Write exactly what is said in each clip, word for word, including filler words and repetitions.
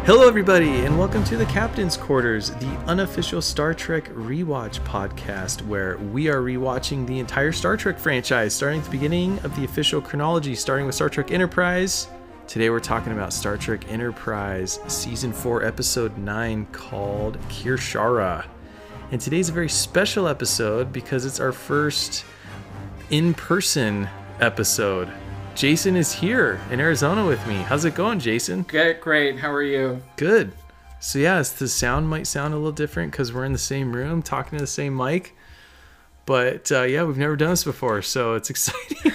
Hello, everybody, and welcome to the Captain's Quarters, the unofficial Star Trek rewatch podcast, where we are rewatching the entire Star Trek franchise, starting at the beginning of the official chronology, starting with Star Trek Enterprise. Today, we're talking about Star Trek Enterprise Season four, Episode nine, called Kir'Shara. And today's a very special episode because it's our first in-person episode. Jason is here in Arizona with me. How's it going, Jason? Great, great. How are you? Good. So yes, the sound might sound a little different because we're in the same room talking to the same mic. But uh, yeah, we've never done this before, so it's exciting.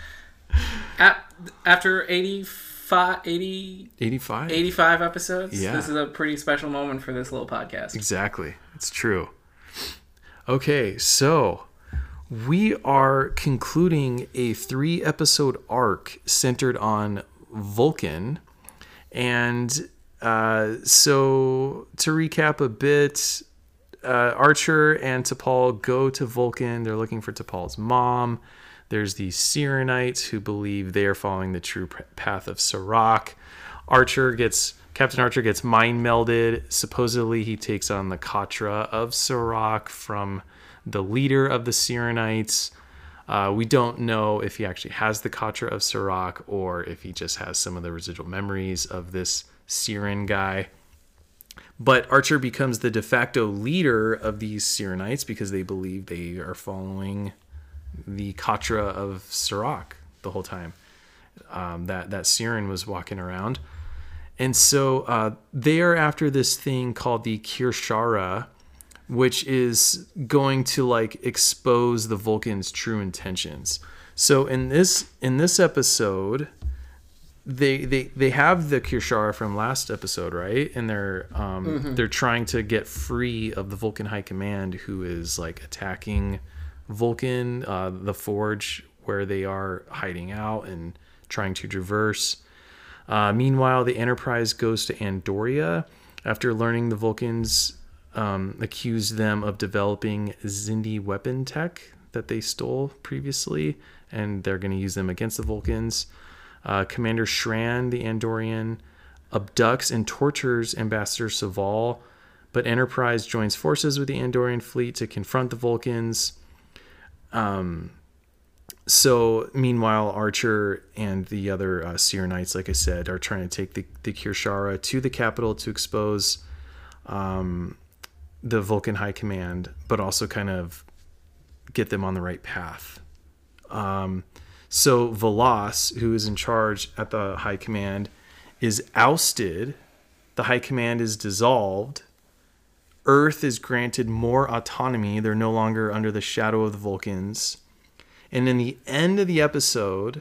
After eighty-five, eighty, eighty-five? eighty-five episodes, yeah. This is a pretty special moment for this little podcast. Exactly. It's true. Okay, so we are concluding a three episode arc centered on Vulcan. And uh, so to recap a bit, uh, Archer and T'Pol go to Vulcan. They're looking for T'Pol's mom. There's the Sirenites who believe they are following the true path of Serac. Archer gets, Captain Archer gets mind melded. Supposedly he takes on the Katra of Serac from the leader of the Sirenites. Uh, we don't know if he actually has the Katra of Serac or if he just has some of the residual memories of this Siren guy. But Archer becomes the de facto leader of these Sirenites because they believe they are following the Katra of Serac the whole time. Um, that, that Siren was walking around. And so uh, they are after this thing called the Kir'Shara, which is going to like expose the Vulcans' true intentions. So in this in this episode, they they they have the Kir'Shara from last episode, right? And they're um mm-hmm. they're trying to get free of the Vulcan High Command, who is like attacking Vulcan, uh, the Forge, where they are hiding out and trying to traverse. Uh, meanwhile, the Enterprise goes to Andoria after learning the Vulcans Um, accused them of developing Xindi weapon tech that they stole previously, and they're going to use them against the Vulcans. Uh, Commander Shran, the Andorian, abducts and tortures Ambassador Soval, but Enterprise joins forces with the Andorian fleet to confront the Vulcans. Um, so, meanwhile, Archer and the other uh, Sirenites, like I said, are trying to take the, the Kir'Shara to the capital to expose Um, the Vulcan High Command, but also kind of get them on the right path. Um, so Velas, who is in charge at the High Command, is ousted. The High Command is dissolved. Earth is granted more autonomy. They're no longer under the shadow of the Vulcans. And in the end of the episode,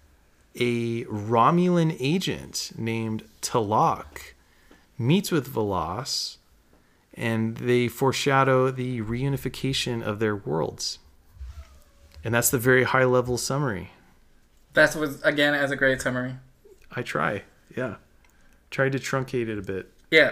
a Romulan agent named T'Lok meets with Velas, and they foreshadow the reunification of their worlds. And that's the very high level summary. That was, again, as a great summary. I try, yeah. Tried to truncate it a bit. Yeah.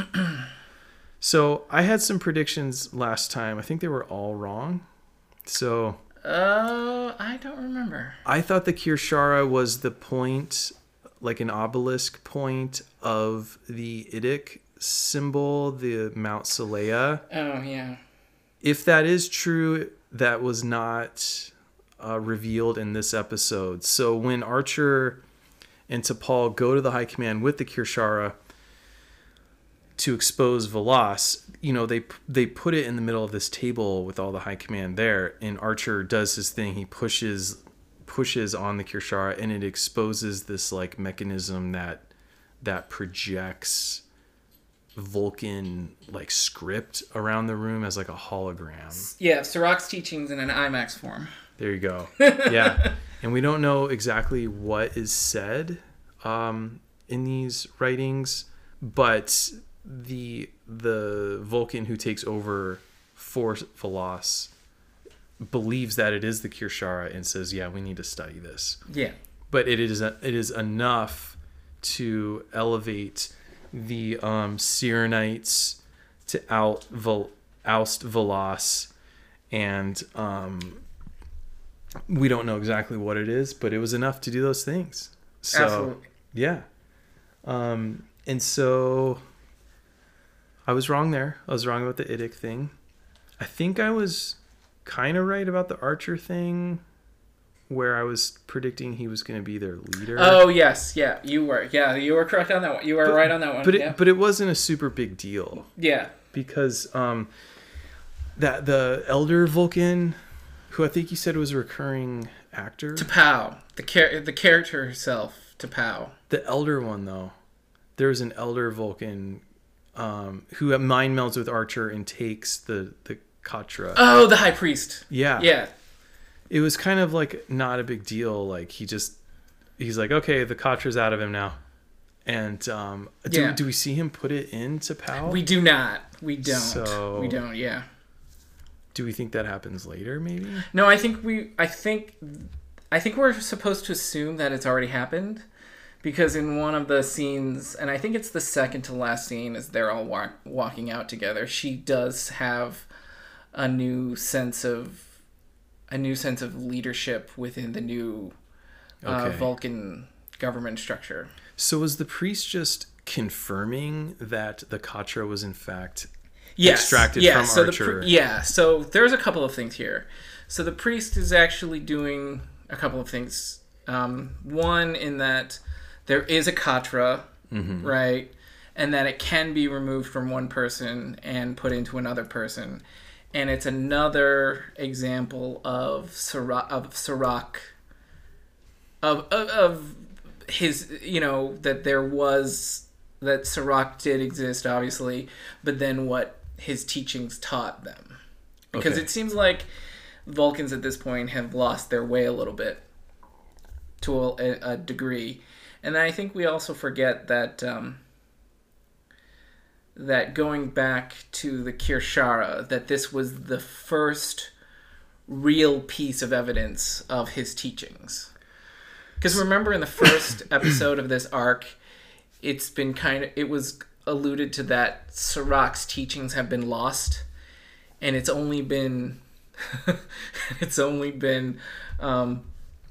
So I had some predictions last time. I think they were all wrong. So... Uh, I don't remember. I thought the Kir'Shara was the point, like an obelisk point of the Idic symbol, the Mount Seleia. Oh, yeah. If that is true, that was not uh, revealed in this episode. So when Archer and T'Pol go to the High Command with the Kir'Shara to expose Velas, you know, they they put it in the middle of this table with all the High Command there, and Archer does his thing. He pushes pushes on the Kir'Shara, and it exposes this like mechanism that that projects Vulcan like script around the room as like a hologram. Yeah, Serac's teachings in an IMAX form. There you go. Yeah. And we don't know exactly what is said um, in these writings, but the the Vulcan who takes over for Velas believes that it is the Kir'Shara and says, yeah, we need to study this. Yeah. But it is it is enough to elevate the um, Sirenites to out Vel- oust Velas, and um, we don't know exactly what it is, but it was enough to do those things. So, absolutely. Yeah. Um, and so I was wrong there. I was wrong about the Idic thing. I think I was kind of right about the Archer thing, where I was predicting he was going to be their leader. Oh yes, yeah, you were. Yeah, you were correct on that one. You were but, right on that one. But it, yeah. but it wasn't a super big deal. Yeah. Because um, that the elder Vulcan, who I think you said was a recurring actor. T'Pau, the char- the character herself, T'Pau. The elder one though, there's an elder Vulcan um, who mind melds with Archer and takes the the Katra. Oh, the High Priest. Yeah. Yeah. It was kind of like not a big deal. Like he just, he's like, okay, the Katra's out of him now. And um, do, yeah. do we see him put it into Pal? We do not. We don't. So, we don't. Yeah. Do we think that happens later? Maybe. No, I think we. I think. I think we're supposed to assume that it's already happened, because in one of the scenes, and I think it's the second to last scene, as they're all walk, walking out together, she does have a new sense of a new sense of leadership within the new uh, okay. Vulcan government structure. So was the priest just confirming that the Katra was in fact yes. extracted yeah, from so Archer? The pri- yeah, so there's a couple of things here. So the priest is actually doing a couple of things. Um, one, in that there is a Katra, mm-hmm. right? And that it can be removed from one person and put into another person. And it's another example of Serac, of Serac, of, of, of his, you know, that there was, that Serac did exist, obviously, but then what his teachings taught them. Because okay. it seems like Vulcans at this point have lost their way a little bit, to a, a degree. And I think we also forget that um, that going back to the Kirshara, that this was the first real piece of evidence of his teachings. Because remember, in the first episode of this arc, it's been kind of, it was alluded to that Serac's teachings have been lost, and it's only been, it's only been, um,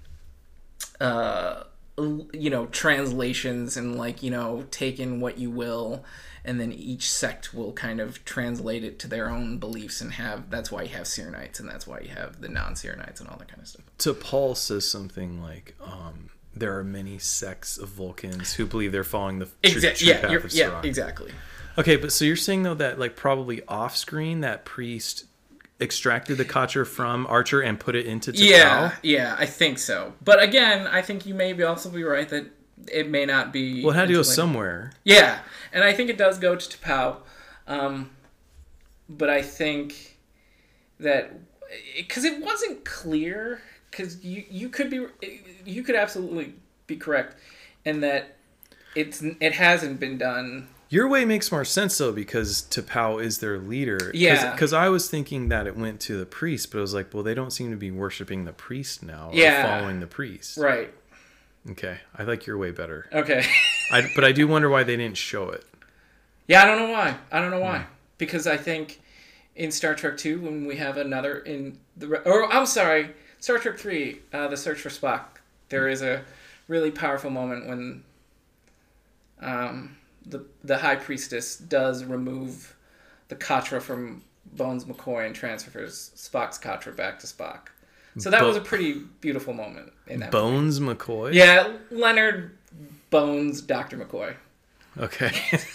uh, you know, translations and like, you know, taken what you will, and then each sect will kind of translate it to their own beliefs and have, that's why you have Syrenites, and that's why you have the non-Syrenites and all that kind of stuff. So Paul says something like, um, there are many sects of Vulcans who believe they're following the true, exactly. true Yeah, path you're, of yeah, Serac. exactly. Okay, but so you're saying though that like probably off screen that priest extracted the Katra from Archer and put it into T'Pau? Yeah, yeah, I think so. But again, I think you may be also be right that it may not be. Well, it had to go like, somewhere. Yeah, and I think it does go to T'Pau. Um, but I think that because it wasn't clear, because you you could be you could absolutely be correct in that it's it hasn't been done. Your way makes more sense though, because T'Pau is their leader. Yeah. Because I was thinking that it went to the priest, but I was like, well, they don't seem to be worshiping the priest now. Or Yeah. following the priest. Right. Okay, I like your way better. Okay. I, but I do wonder why they didn't show it. Yeah, I don't know why. I don't know why. Hmm. Because I think in Star Trek two, when we have another in the or I'm sorry, Star Trek three, uh, The Search for Spock, there is a really powerful moment when um, the the High Priestess does remove the Katra from Bones McCoy and transfers Spock's Katra back to Spock. So that Bo- was a pretty beautiful moment in that Bones movie. McCoy? Yeah, Leonard Bones, Doctor McCoy. Okay.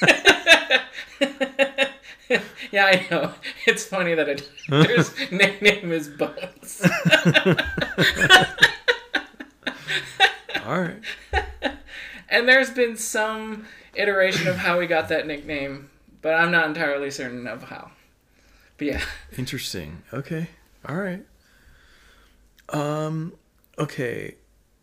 Yeah, I know. It's funny that it, his nickname is Bones. All right. And there's been some iteration of how he got that nickname, but I'm not entirely certain of how. But yeah. Interesting. Okay. All right. Um. Okay.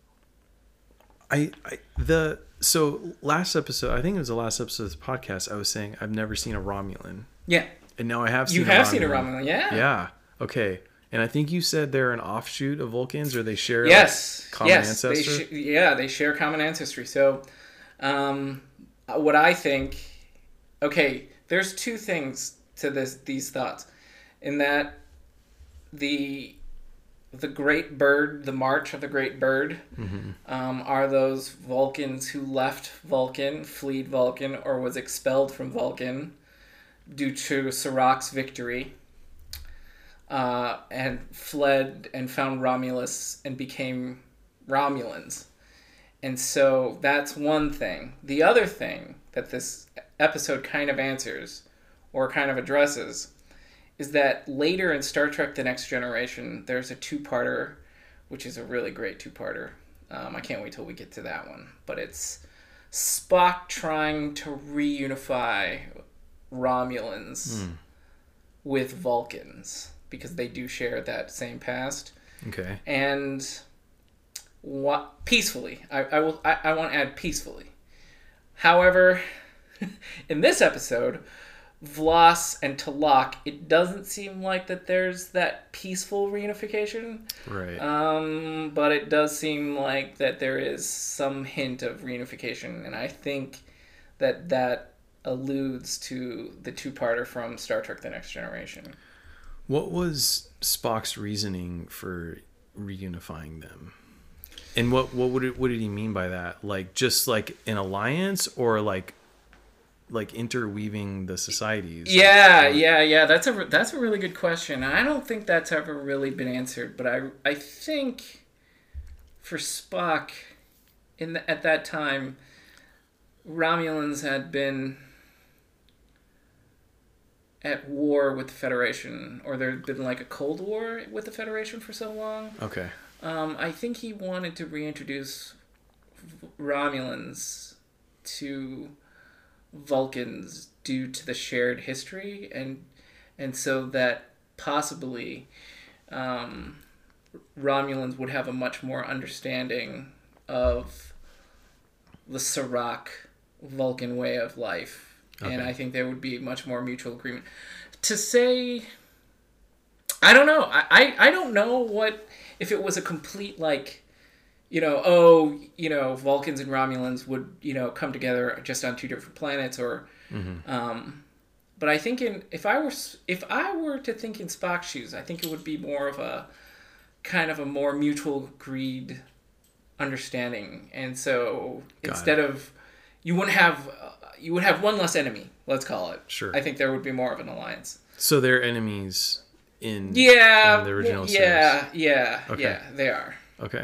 I, I the so last episode, I think it was the last episode of this podcast, I was saying I've never seen a Romulan. Yeah. And now I have seen You a have Romulan. seen a Romulan, yeah. Yeah. Okay. And I think you said they're an offshoot of Vulcans, or they share Yes. like, common yes. ancestor. They sh- yeah, they share common ancestry. So, um, what I think, okay, there's two things to this these thoughts, in that the the Great Bird, the March of the Great Bird, Mm-hmm. um, are those Vulcans who left Vulcan, fled Vulcan, or was expelled from Vulcan due to Sirach's victory, uh, and fled and found Romulus and became Romulans. And so that's one thing. The other thing that this episode kind of answers, or kind of addresses, is that later in Star Trek The Next Generation, there's a two-parter, which is a really great two-parter. Um, I can't wait till we get to that one. But it's Spock trying to reunify Romulans Mm. with Vulcans, because they do share that same past. Okay. And what peacefully. I, I will I, I want to add peacefully. However, in this episode, V'Las and T'Lok, it doesn't seem like that there's that peaceful reunification. Right. Um, but it does seem like that there is some hint of reunification, and I think that that alludes to the two-parter from Star Trek The Next Generation. What was Spock's reasoning for reunifying them? And what what would it, what did he mean by that? Like just like an alliance, or like like interweaving the societies? Yeah, yeah, yeah. That's a that's a really good question. I don't think that's ever really been answered, but I I think for Spock, in the, at that time, Romulans had been at war with the Federation, or there had been like a Cold War with the Federation for so long. Okay. Um, I think he wanted to reintroduce Romulans to Vulcans due to the shared history, and and so that possibly um, Romulans would have a much more understanding of the Sirach Vulcan way of life. Okay. And I think there would be much more mutual agreement. To say, I don't know. I, I, I don't know what, if it was a complete, like, you know, oh, you know, Vulcans and Romulans would, you know, come together just on two different planets, or, Mm-hmm. um, but I think in, if I were, if I were to think in Spock's shoes, I think it would be more of a, kind of a more mutual agreed understanding. And so Got instead it. of, you wouldn't have, uh, you would have one less enemy, let's call it. Sure. I think there would be more of an alliance. So they're enemies in, Yeah. in the original yeah, series. Yeah. Okay. Yeah. They are. Okay.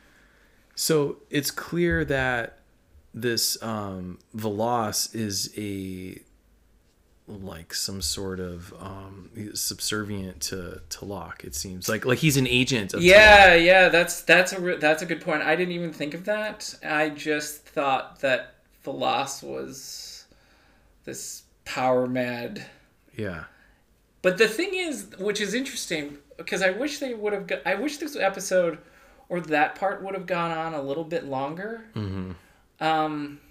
So it's clear that this um, V'Las is a like some sort of um, subservient to T'Lok. It seems like like he's an agent of Yeah, T'Lok. yeah. That's that's a re- that's a good point. I didn't even think of that. I just thought that V'Las was this power mad. Yeah. But the thing is, which is interesting, because I wish they would have. Go- I wish this episode or that part would have gone on a little bit longer. Mm-hmm. Um,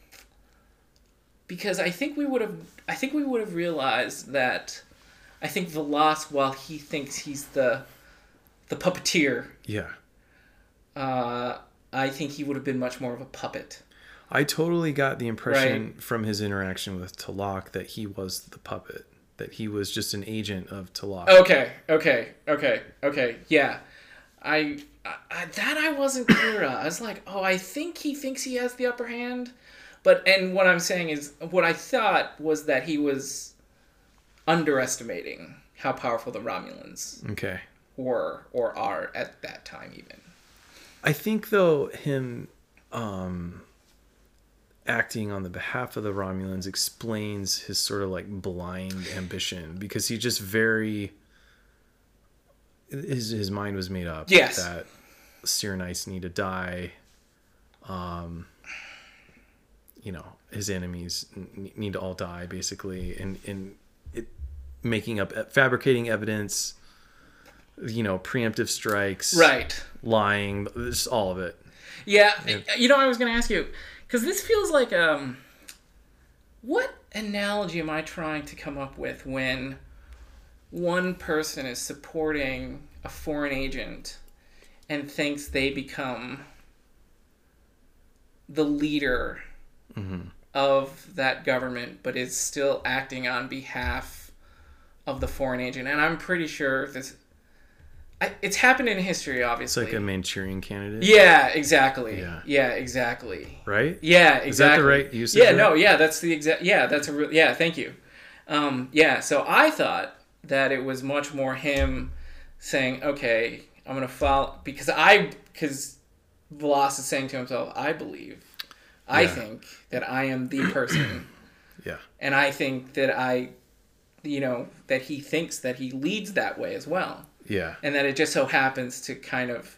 because I think we would have. I think we would have realized that. I think V'Las, while he thinks he's the, the puppeteer, Yeah. uh, I think he would have been much more of a puppet. I totally got the impression Right. from his interaction with T'Lok that he was the puppet, that he was just an agent of T'Lok. Okay, okay, okay, okay. Yeah, I, I that I wasn't clear on. I was like, oh, I think he thinks he has the upper hand, but and what I'm saying is, what I thought was that he was underestimating how powerful the Romulans Okay. were or are at that time, even. I think though him um, acting on the behalf of the Romulans explains his sort of like blind ambition, because he just very his his mind was made up Yes. that Syrenites need to die. Um, you know, his enemies n- need to all die basically, and and it making up fabricating evidence. You know, preemptive strikes, Right. lying, just all of it. Yeah, Yeah. you know, I was going to ask you, because this feels like, um, what analogy am I trying to come up with when one person is supporting a foreign agent and thinks they become the leader Mm-hmm. of that government, but is still acting on behalf of the foreign agent? And I'm pretty sure this, I, it's happened in history, It's obviously. like a Manchurian candidate. Yeah, exactly. Yeah. Yeah, exactly. Right? Yeah, exactly. Is that the right usage? Yeah, of no, it? yeah, that's the exact. Yeah, that's a real. Yeah, thank you. Um, yeah, so I thought that it was much more him saying, "Okay, I'm gonna follow," because I because Volos is saying to himself, "I believe, I Yeah. think that I am the person, Yeah. and I think that I, you know, that he thinks that he leads that way as well." Yeah. And that it just so happens to kind of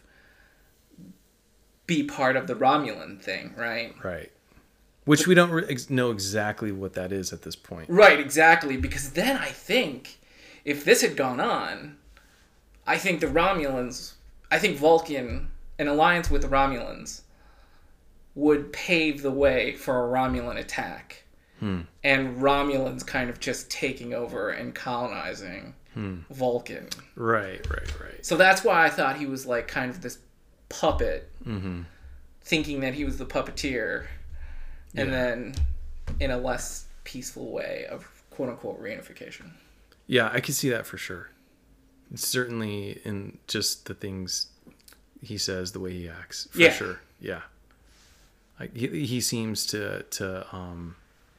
be part of the Romulan thing, right? Right. Which we don't re- ex- know exactly what that is at this point. Right, exactly. Because then I think if this had gone on, I think the Romulans, I think Vulcan, an alliance with the Romulans, would pave the way for a Romulan attack. Hmm. And Romulans kind of just taking over and colonizing Hmm. Vulcan. Right, right, right. So that's why I thought he was like kind of this puppet, Mm-hmm. thinking that he was the puppeteer, and Yeah. then in a less peaceful way of quote unquote reunification. Yeah, I can see that for sure. Certainly in just the things he says, the way he acts, for Yeah. sure. Yeah. Like he, he seems to to um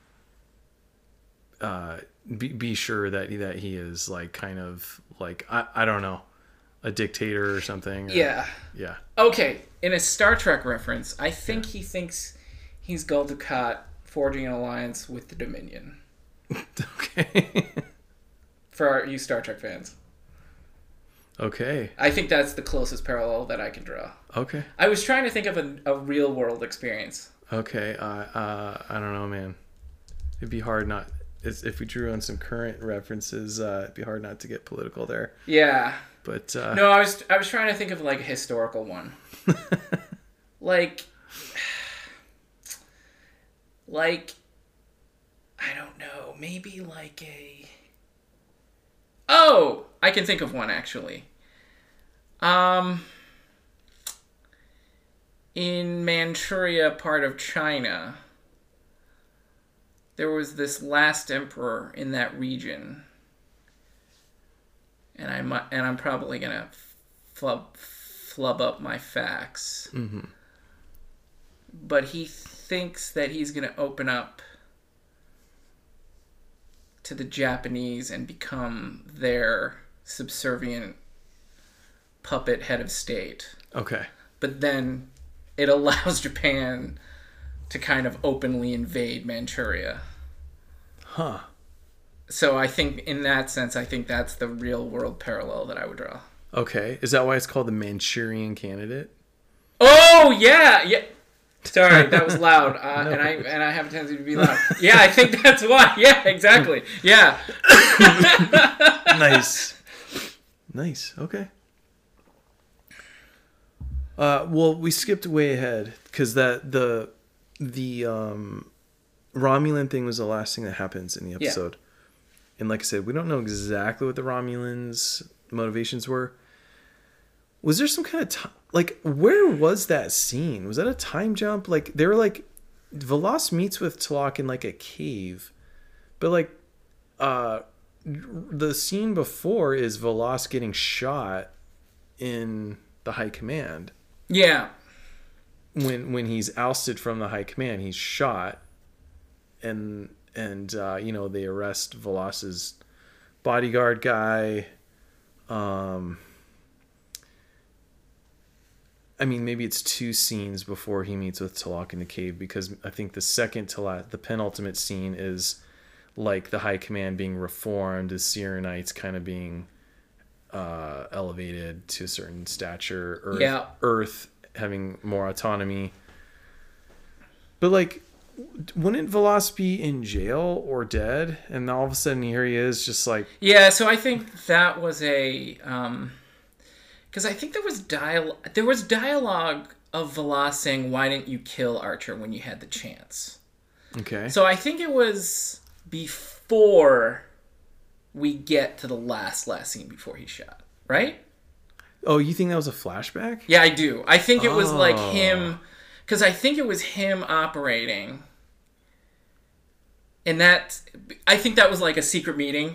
uh be, be sure that he, that he is like kind of like I, I don't know, a dictator or something. or- Yeah. Yeah. Okay, in a Star Trek reference, I think he thinks he's Gul Dukat forging an alliance with the Dominion. Okay. For our, you Star Trek fans. Okay. I think that's the closest parallel that I can draw. Okay. I was trying to think of a, a real world experience. Okay. Uh, uh, I don't know, man. It'd be hard not. It's, if we drew on some current references, uh, it'd be hard not to get political there. Yeah. But uh, No, I was I was trying to think of like a historical one. like like I don't know, maybe like a Oh, I can think of one actually. Um in Manchuria, part of China, there was this last emperor in that region. And I might, and I'm probably gonna flub flub up my facts. Mm-hmm. But he thinks that he's gonna open up to the Japanese and become their subservient puppet head of state. Okay. But then it allows Japan to kind of openly invade Manchuria. Huh. So I think in that sense, I think that's the real world parallel that I would draw. Okay. Is that why it's called the Manchurian Candidate? Oh yeah, yeah. Sorry, that was loud, uh, no. and I and I have a tendency to be loud. Yeah, I think that's why. Yeah, exactly. Yeah. Nice. Nice. Okay. Uh, well, we skipped way ahead because that the the um, Romulan thing was the last thing that happens in the episode. Yeah. And like I said, we don't know exactly what the Romulans' motivations were. Was there some kind of time? Like, where was that scene? Was that a time jump? Like, they were like, Volos meets with T'Lok in like a cave, but like, uh, the scene before is Volos getting shot in the High Command. Yeah. When when he's ousted from the High Command, he's shot, and and uh, you know, they arrest Volos's bodyguard guy. Um. I mean, maybe it's two scenes before he meets with T'Lok in the cave, because I think the second to last, the penultimate scene is like the High Command being reformed, the Sirenites kind of being uh, elevated to a certain stature, Earth, yeah. Earth having more autonomy. But like, wouldn't Volos be in jail or dead? And all of a sudden here he is, just like... Yeah, so I think that was a... Um... Because I think there was dial there was dialogue of Volos saying, "Why didn't you kill Archer when you had the chance?" Okay. So I think it was before we get to the last last scene before he's shot, right? Oh, you think that was a flashback? Yeah, I do. I think it was oh. like him, because I think it was him operating, and that I think that was like a secret meeting.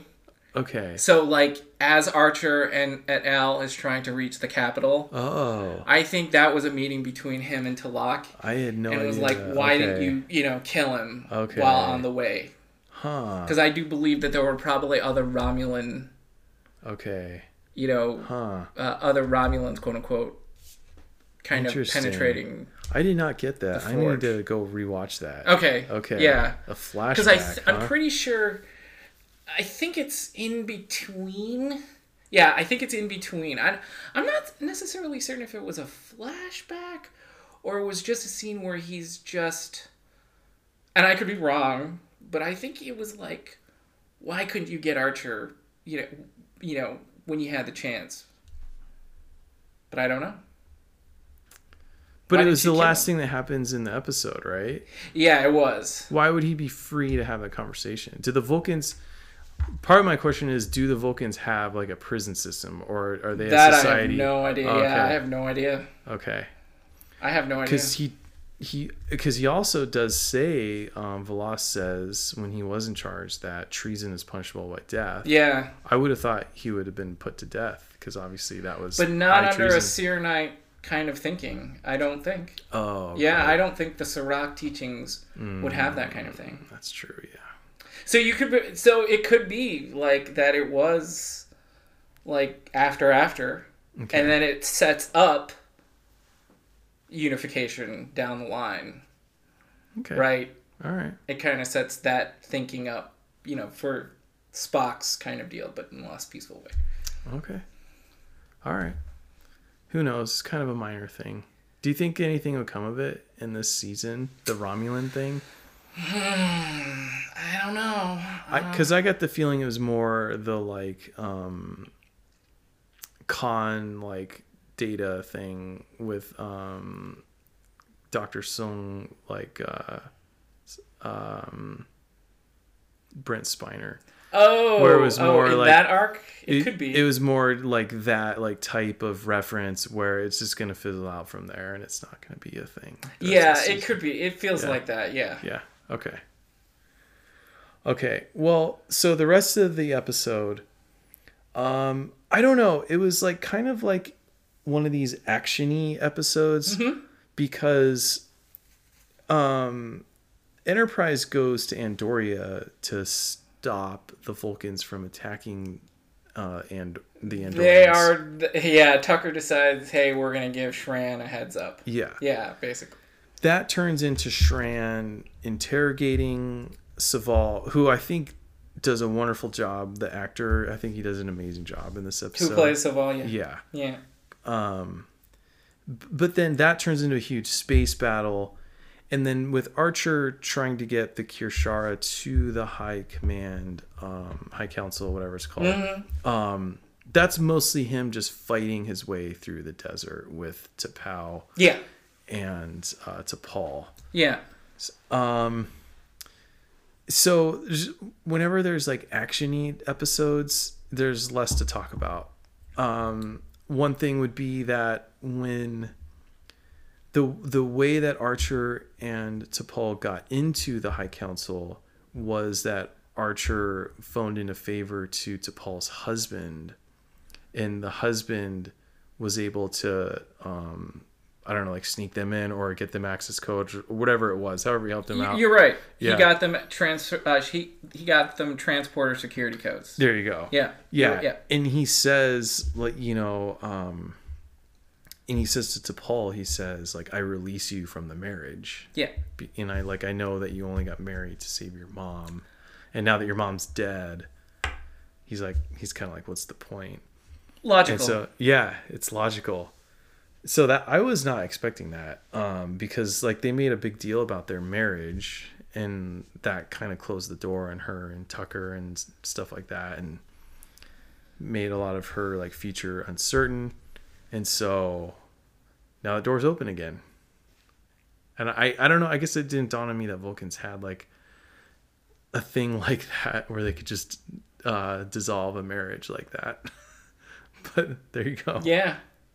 Okay. So, like, as Archer and et al. Is trying to reach the capital, Oh. I think that was a meeting between him and Talak. I had no idea. And it was like, why okay. didn't you, you know, kill him okay. while on the way? Huh. Because I do believe that there were probably other Romulan, okay. you know, Huh. uh, other Romulans, quote unquote, kind of penetrating. I did not get that. The I need forge. to go rewatch that. Okay. Okay. Yeah. A flashback. Because I th- huh? I'm pretty sure. I think it's in between. Yeah, I think it's in between. I, I'm not necessarily certain if it was a flashback or it was just a scene where he's just... And I could be wrong, but I think it was like, why couldn't you get Archer, you know, you know, when you had the chance? But I don't know. But Why it didn't was you the kill last him? thing that happens in the episode, right? Yeah, it was. Why would he be free to have that conversation? Do the Vulcans... Part of my question is, do the Vulcans have like a prison system, or are they a That society? I have no idea. Oh, Yeah, okay. I have no idea. Okay. I have no idea. Because he, he, because he also does say, um, Velas says when he was in charge that treason is punishable by death. Yeah, I would have thought he would have been put to death because obviously that was. but not high under treason. a Serenite kind of thinking. I don't think. Oh. Okay. Yeah, I don't think the Sirach teachings would have that kind of thing. That's true. Yeah. So you could, be, so it could be like that. It was like after after, Okay. and then it sets up unification down the line, Okay. right? All right. It kind of sets that thinking up, you know, for Spock's kind of deal, but in a less peaceful way. Okay. All right. Who knows? It's kind of a minor thing. Do you think anything would come of it in this season? The Romulan thing? I don't know. Because I, I got the feeling it was more the like um, con like data thing with um, Doctor Sung like uh, um, Brent Spiner. Oh, Where it was oh, more in like- that arc, it, It, could be. It was more like that like type of reference where it's just gonna fizzle out from there and it's not gonna be a thing. That's yeah, the it season. could be. It feels Yeah. like that. Yeah. Yeah. Okay. Okay. Well, so the rest of the episode, um, I don't know. It was like kind of like one of these action-y episodes Mm-hmm. because um, Enterprise goes to Andoria to stop the Vulcans from attacking uh, and the Andorians. They are. Yeah. Tucker decides, hey, we're gonna give Shran a heads up. Yeah. Yeah, basically. That turns into Shran interrogating Saval, who I think does a wonderful job. The actor, I think he does an amazing job in this episode. Who plays Savalia? Yeah. Yeah. Um, b- but then that turns into a huge space battle. And then with Archer trying to get the Kirshara to the High Command, um, High Council, whatever it's called, Mm-hmm. um, that's mostly him just fighting his way through the desert with T'Pau Yeah. and uh, T'Pol. Yeah. Um, so there's- whenever there's like action-y episodes, there's less to talk about. Um, one thing would be that when the the way that Archer and T'Pol got into the High Council was that Archer phoned in a favor to T'Pol's husband, and the husband was able to um, I don't know, like sneak them in or get them access codes or whatever it was. However, he helped them out. You're right. Yeah. He got them transfer. Uh, he he got them transporter security codes. There you go. Yeah. Yeah. Yeah. And he says, like, you know, um, and he says to T'Pol, he says, like, I release you from the marriage. Yeah. Be- And I, like, I know that you only got married to save your mom. And now that your mom's dead, he's like, he's kind of like, what's the point? Logical. And so, yeah, it's logical. So that I was not expecting that, um, because like they made a big deal about their marriage, and that kind of closed the door on her and Tucker and s- stuff like that, and made a lot of her like future uncertain. And so now the door's open again. And I, I don't know. I guess it didn't dawn on me that Vulcans had like a thing like that where they could just uh, dissolve a marriage like that. But there you go. yeah.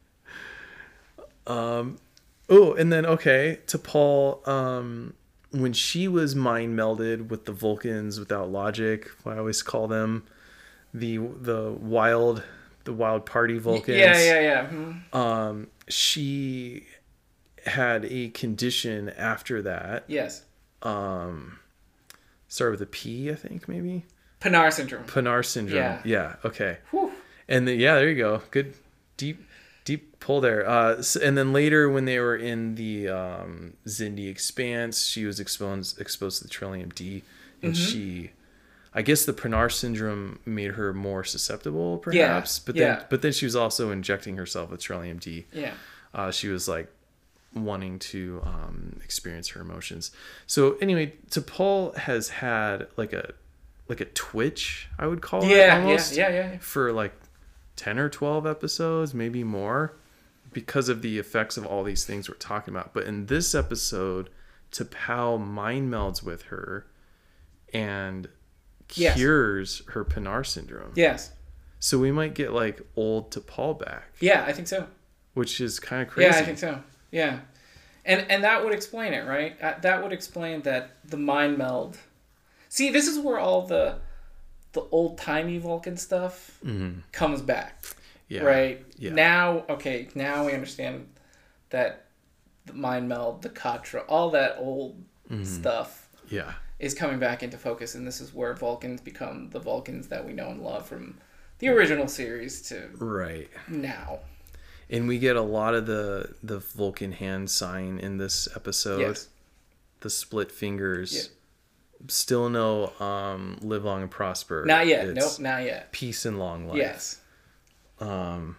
Um, oh, and then okay, T'Pol, um, when she was mind melded with the Vulcans without logic, I always call them, the the wild the wild party Vulcans. Yeah, yeah, yeah. Mm-hmm. Um, she had a condition after that. Yes. Um, start with a P, I think maybe. Pinar syndrome. Pinar syndrome. Yeah. Yeah. Okay. Whew. And the, yeah, there you go. Good, deep, deep pull there. Uh, so, and then later, when they were in the um, Xindi Expanse, she was exposed exposed to the Trillium D, and mm-hmm. she, I guess, the Pinar syndrome made her more susceptible, perhaps. Yeah. But then, yeah. but then she was also injecting herself with Trillium D. Yeah. Uh, she was like wanting to um, experience her emotions. So anyway, T'Pol has had like a like a twitch, I would call yeah, it almost. Yeah, yeah, yeah. For like ten or twelve episodes, maybe more, because of the effects of all these things we're talking about. But in this episode, T'Pau mind melds with her and yes. cures her Pinar syndrome. Yes. So we might get like old T'Pol back. Yeah, I think so. Which is kind of crazy. Yeah, I think so. Yeah. And and that would explain it, right? That would explain that the mind meld. See, this is where all the the old-timey Vulcan stuff mm-hmm. comes back. Yeah. Right? Yeah. Now, okay, now we understand that the mind meld, the Katra, all that old mm-hmm. stuff yeah. is coming back into focus, and this is where Vulcans become the Vulcans that we know and love from the original series to right now. And we get a lot of the the Vulcan hand sign in this episode. Yes. The split fingers. Yeah. Still no um, live long and prosper. Not yet. It's nope, not yet. Peace and long life. Yes. Um,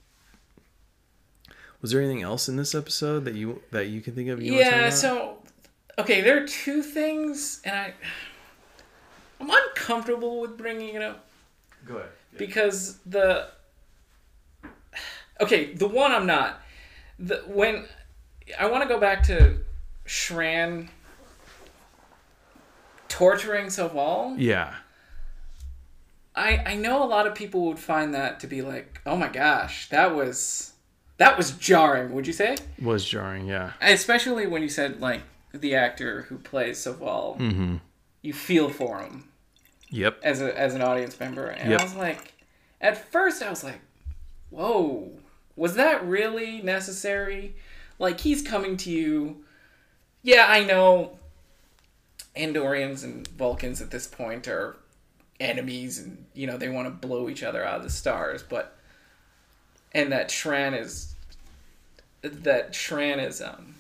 was there anything else in this episode that you that you can think of? You yeah. So, okay, there are two things, and I I'm uncomfortable with bringing it up. Go ahead. Yeah. Because the okay, the one I'm not. The when I want to go back to Shran torturing Soval. Yeah. I I know a lot of people would find that to be like, oh my gosh, that was that was jarring. Would you say? Was jarring, yeah. Especially when you said like the actor who plays Soval, mm-hmm. you feel for him. Yep. As a as an audience member, and yep. I was like, at first I was like, whoa, was that really necessary? Like he's coming to you. Yeah, I know. Andorians and Vulcans at this point are enemies, and you know they want to blow each other out of the stars. But and that Shran is that Shran is um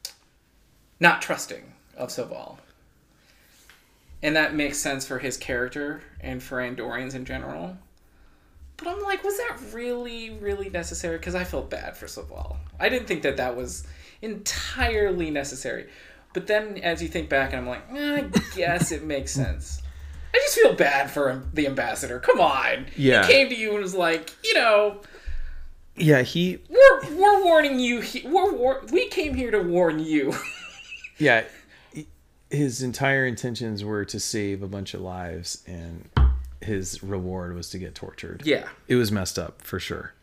not trusting of Soval, and that makes sense for his character and for Andorians in general. But I'm like, was that really, really necessary? Because I felt bad for Soval. I didn't think that that was entirely necessary. But then, as you think back, and I'm like, eh, I guess it makes sense. I just feel bad for him, the ambassador. Come on. Yeah. He came to you and was like, you know. Yeah, he. We're we're warning you. He, we're war- we came here to warn you. Yeah, his entire intentions were to save a bunch of lives, and his reward was to get tortured. Yeah. It was messed up for sure.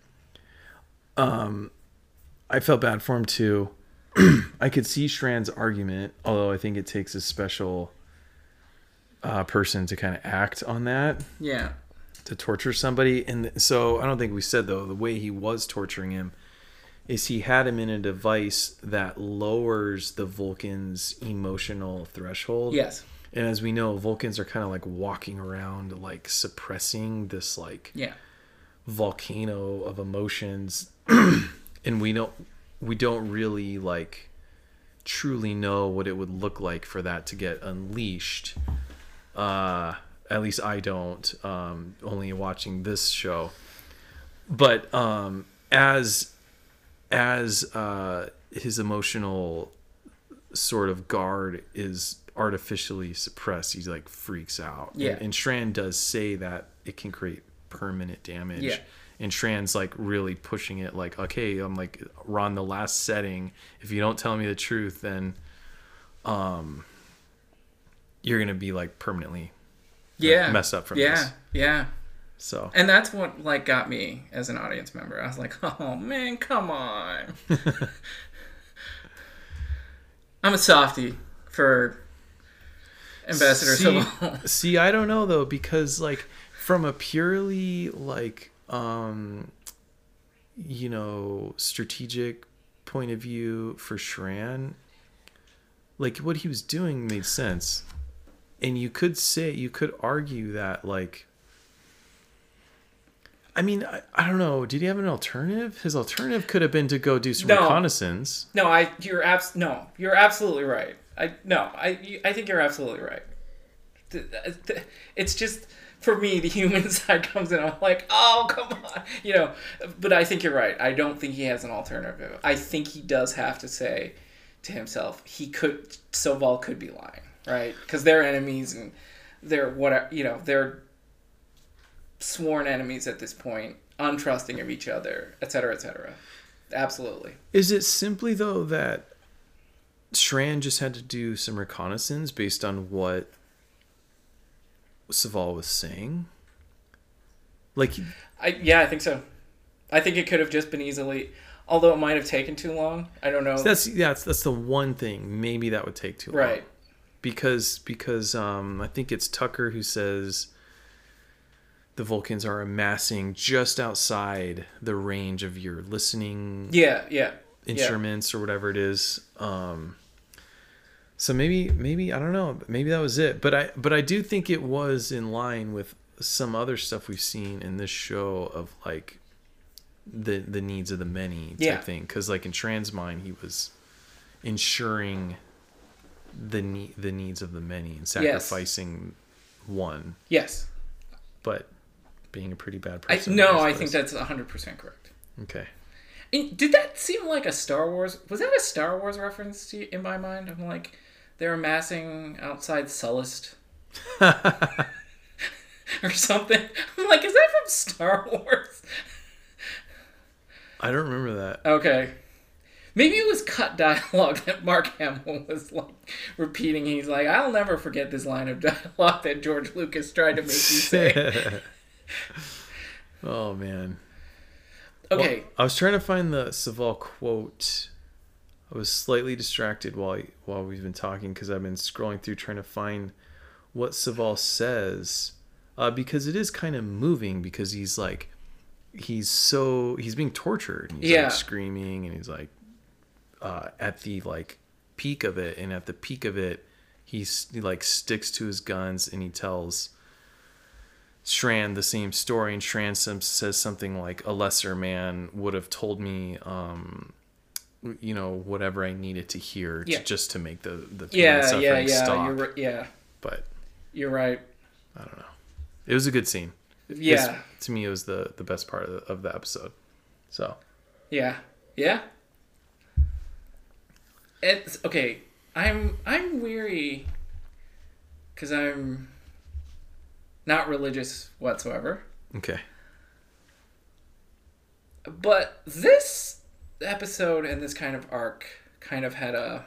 Um, I felt bad for him too. I could see Shran's argument, although I think it takes a special uh, person to kind of act on that. Yeah. To torture somebody. And so I don't think we said, though, the way he was torturing him is he had him in a device that lowers the Vulcan's emotional threshold. Yes. And as we know, Vulcans are kind of like walking around, like suppressing this like yeah. volcano of emotions. And we don't we don't really like truly know what it would look like for that to get unleashed. Uh, at least I don't, um, only watching this show. But um, as as uh, his emotional sort of guard is artificially suppressed, he like freaks out. Yeah. And, and Shran does say that it can create permanent damage. Yeah. And Shran's like really pushing it like, okay, I'm like, we're on the last setting. If you don't tell me the truth, then um, you're going to be like permanently yeah. messed up from yeah. this. Yeah. Yeah. So. And that's what like got me as an audience member. I was like, oh man, come on. I'm a softie for Ambassador see, Soval. See, I don't know though, because like from a purely like um you know strategic point of view for Shran, like what he was doing made sense. And you could say, you could argue that like, I mean, I, I don't know. Did he have an alternative? His alternative could have been to go do some No. reconnaissance. No, I you're abs- no, you're absolutely right. I no, I you- I think you're absolutely right. Th- th- It's just for me, the human side comes in. I'm like, oh come on, you know. But I think you're right. I don't think he has an alternative. I think he does have to say to himself, he could. Soval could be lying, right? Because they're enemies and they're whatever, you know, they're sworn enemies at this point, untrusting of each other, et cetera, et cetera. Absolutely. Is it simply though that Shran just had to do some reconnaissance based on what Soval was saying? Like, I yeah, I think so. I think it could have just been easily, although it might have taken too long. I don't know. that's yeah, that's, that's the one thing. Maybe that would take too long. Right. Because because um, I think it's Tucker who says the Vulcans are amassing just outside the range of your listening Yeah, yeah. instruments or whatever it is. Um, so maybe maybe I don't know. Maybe that was it. But I but I do think it was in line with some other stuff we've seen in this show of like the the needs of the many type Yeah. thing. Because like in Shran's mind, he was ensuring the need the needs of the many and sacrificing one, Yes. but being a pretty bad I, person. no, I I think suppose. that's one hundred percent correct. Okay. And did that seem like a Star Wars... Was that a Star Wars reference to you, in my mind? I'm like, they're amassing outside Sullust. Or something. I'm like, is that from Star Wars? I don't remember that. Okay. Maybe it was cut dialogue that Mark Hamill was like repeating. He's like, I'll never forget this line of dialogue that George Lucas tried to make me say. Oh man. Okay. Well, I was trying to find the Soval quote. I was slightly distracted while while we've been talking because I've been scrolling through trying to find what Soval says, uh, because it is kind of moving because he's like, he's so he's being tortured. And he's Yeah. like screaming and he's like, uh, at the like peak of it, and at the peak of it, he's, he like sticks to his guns and he tells Shran the same story, and Shran some- says something like, a lesser man would have told me, um, you know, whatever I needed to hear to, Yeah. just to make the the pain and Yeah, suffering yeah, yeah. stop. You're right. Yeah, But you're right. I don't know. It was a good scene. Yeah, It's- to me, it was the the best part of the, of the episode. So yeah, yeah. It's okay. I'm I'm weary because I'm not religious whatsoever. okay. But this episode and this kind of arc kind of had a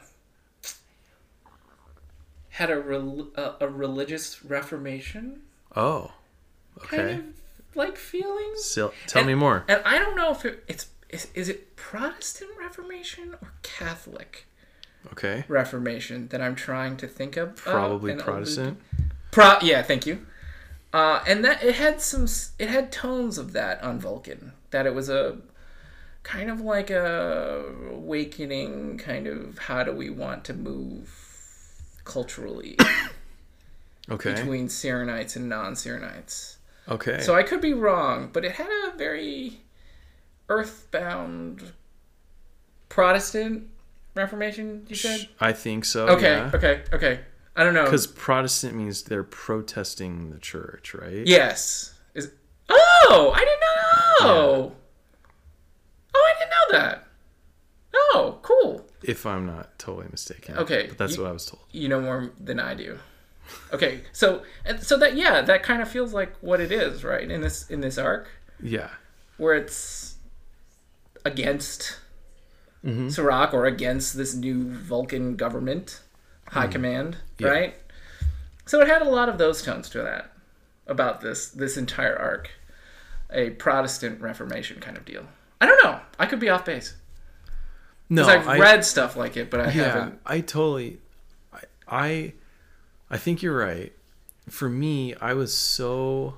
had a rel- a, a religious reformation Oh, kind okay. of like feeling. So, tell And- me more. And I don't know if it, it's is, is it Protestant Reformation or Catholic Okay. Reformation that I'm trying to think of. Probably and Protestant. Pro yeah, thank you. Uh, and that it had some s- it had tones of that on Vulcan. That it was a kind of like a awakening, kind of how do we want to move culturally Okay. between Sirenites and non-Sirenites. Okay. So I could be wrong, but it had a very earthbound Protestant Reformation, you said? I think so. Okay, Yeah. okay, okay. I don't know. Because Protestant means they're protesting the church, right? Yes. Is Oh, I did not know. Oh, I didn't know that. Oh, cool. If I'm not totally mistaken. Okay, But that's you- what I was told. You know more than I do. Okay, so and so that yeah, that kind of feels like what it is, right? In this in this arc, Yeah. where it's against Mm-hmm. Serac or against this new Vulcan government, high command, Yeah. right? So it had a lot of those tones to that about this this entire arc, a Protestant Reformation kind of deal. I don't know. I could be off base No, because I've I, read stuff like it, but I yeah, haven't. I totally, I, I, I think you're right. For me, I was so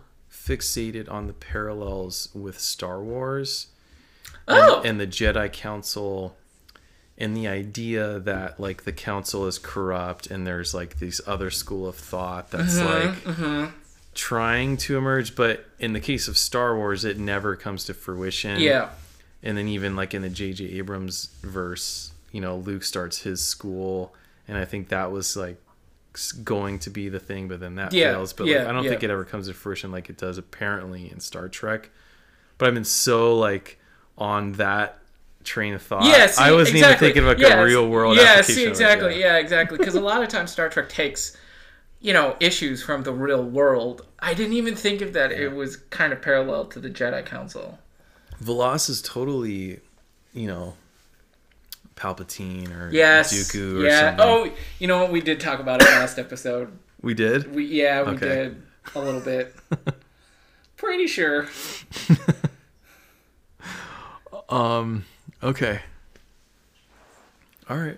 fixated on the parallels with Star Wars Oh, and, and the Jedi Council and the idea that like the council is corrupt and there's like these other school of thought that's Mm-hmm, like mm-hmm. trying to emerge, but in the case of Star Wars it never comes to fruition. Yeah. And then even like in the J J Abrams verse, you know, Luke starts his school, and I think that was like going to be the thing, but then that Yeah, fails. But yeah, like, I don't yeah. think it ever comes to fruition like it does apparently in Star Trek. But I've been so like on that train of thought. Yeah, see, I wasn't exactly. even thinking about yeah, a real world Yeah, application. see, of it, exactly. yeah. Yeah, exactly. Because a lot of times Star Trek takes, you know, issues from the real world. I didn't even think of that. It was kind of parallel to the Jedi Council. Velas is totally, you know, Palpatine or Yes. Dooku or yeah. something. Oh, you know what? We did talk about it last episode. We did? We yeah, we Okay. did a little bit. Pretty sure. Um, okay. All right.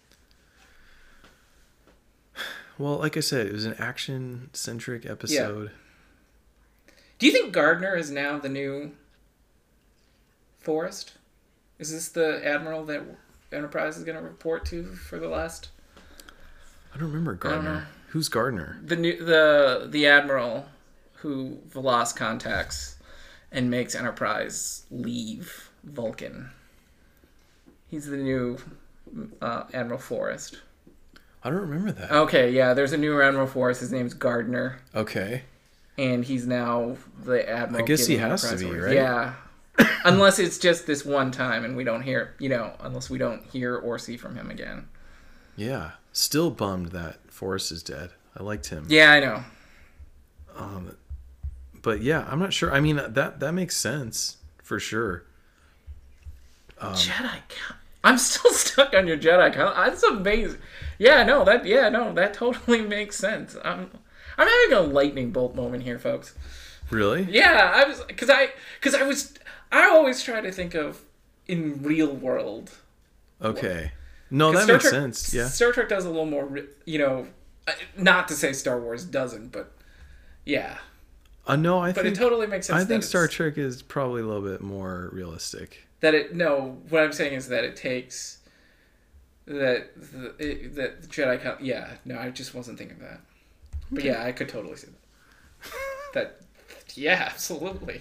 Well, like I said, it was an action-centric episode. Do you think Gardner is now the new Forrest? Is this the admiral that Enterprise is going to report to for the last? I don't remember Gardner. know. Who's Gardner? The new the the admiral who Velas contacts and makes Enterprise leave Vulcan. He's the new uh, Admiral Forrest. I don't remember that. Okay, yeah, there's a new Admiral Forrest. His name's Gardner, Okay. and he's now the admiral. I guess he giving has to Enterprise be, orders. right? Yeah, unless it's just this one time, and we don't hear, you know, unless we don't hear or see from him again. Yeah. Still bummed that Forrest is dead. I liked him. Yeah, I know. Um, but yeah, I'm not sure. I mean, that that makes sense for sure. Um, Jedi. Coun- I'm still stuck on your Jedi. Coun- That's amazing. Yeah, no, that yeah, no, that totally makes sense. I'm I'm having a lightning bolt moment here, folks. Really? Yeah, I was because I because I was I always try to think of in real world. Okay. No, 'Cause that Star makes Trek- sense. Yeah. Star Trek does a little more, re- you know, uh, not to say Star Wars doesn't, but yeah, Uh, no, I but think it totally makes sense. I that think it's- Star Trek is probably a little bit more realistic. that it no what I'm saying is that it takes that the it, that the Jedi count yeah no I just wasn't thinking of that but yeah I could totally see that that yeah absolutely